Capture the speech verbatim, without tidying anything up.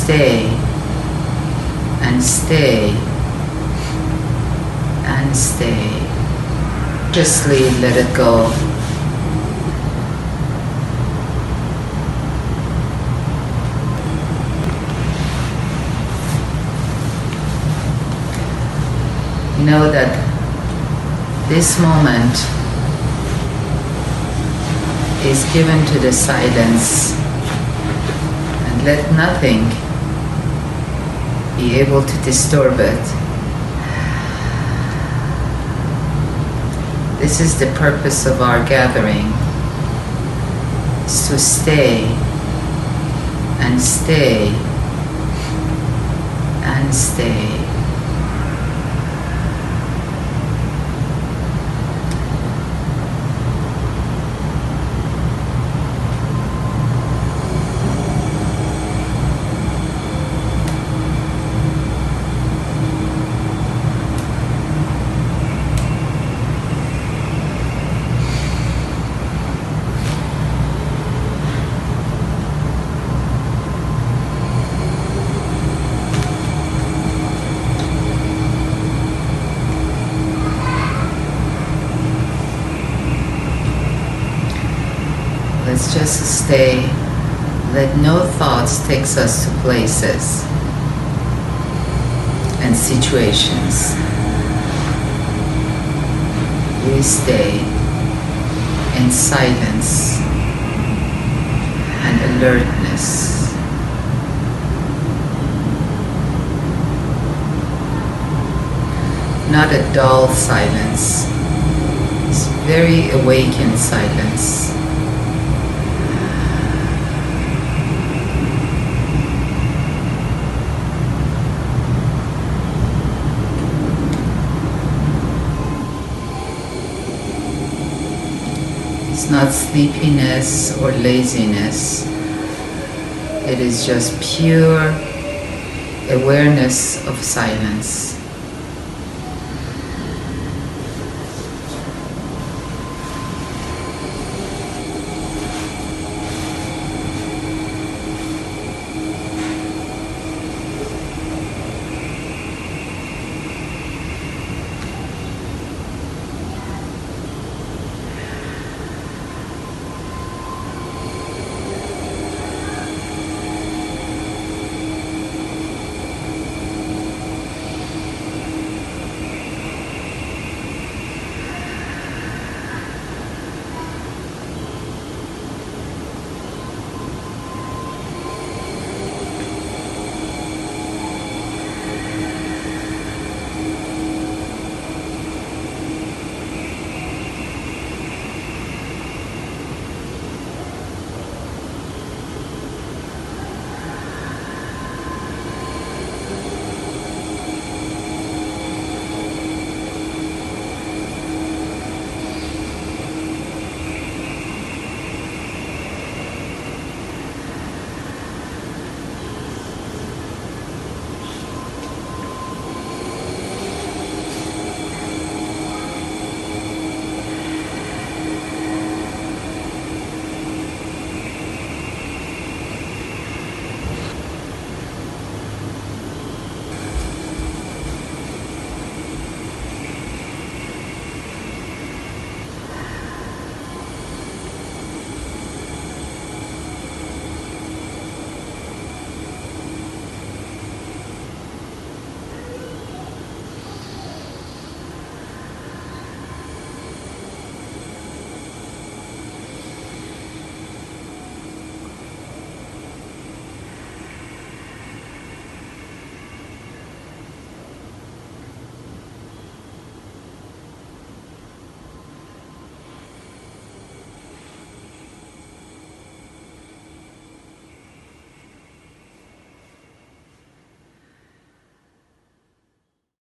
stay and stay and stay. Just leave, let it go. Know that this moment is given to the silence, and let nothing be able to disturb it. This is the purpose of our gathering, is to stay and stay and stay. Let's just stay. Let no thoughts take us to places and situations. We stay in silence and alertness. Not a dull silence. It's very awakened silence. It's not sleepiness or laziness. It is just pure awareness of silence.